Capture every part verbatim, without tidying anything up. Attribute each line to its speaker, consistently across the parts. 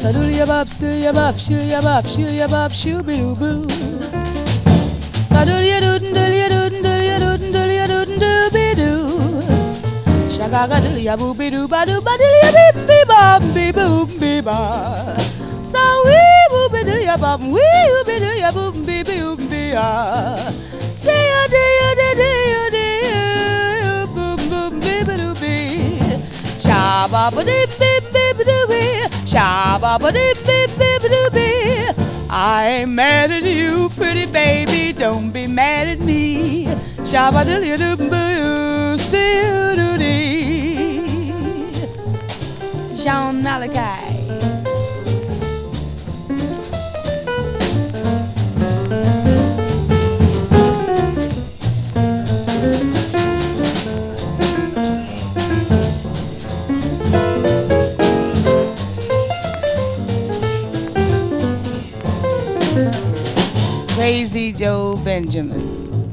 Speaker 1: Sa-doodle bop, shoo bop, shoo bop, shoo bop, shoo be doo boo. Sa-doodle doodle doodle doodle doodle doodle doodle doodle be doo. Shagaga doodle boo be doo ba doo ba doodle beep beep bop beep boop beep bop. So wee boo be doo ya bop wee boo be doo ya boop beep beep beep ah. Say ya day ya day day ya day boop boop beep doo beep. Shabba ba dee beep beep doo beep. Shabba ba dee beep beep doo beep. I ain't mad at you, pretty baby, don't be mad at me. Shabba doo doo boo, see you doo dee. Jean Malachi. Crazy Joe Benjamin.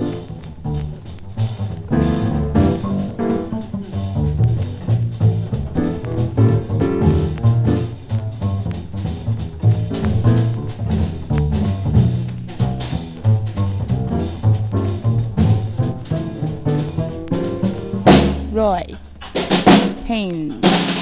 Speaker 1: Roy Haynes.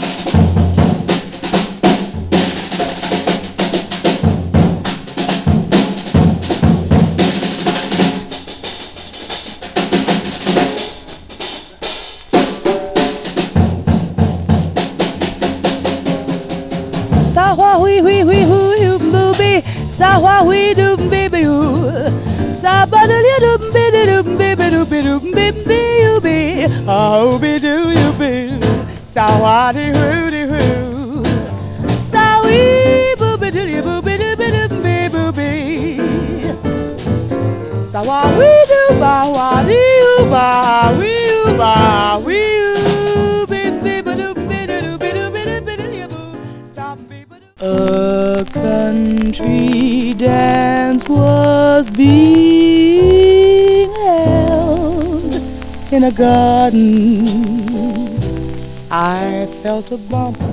Speaker 1: Sa hua hui hui hui hui booby, sa hua hui doom baby oo, sa ba do ya doom baby doom baby doom doom baby you be, oh be do you be, sa hua di hoo di hoo, sa wee booby do you booby do be doom baby booby, sa hua wee do ba hua di you ba wee you ba wee you be baby doom baby doom baby doom baby you boo, sa baby. A country dance was being held in a garden. I felt a bump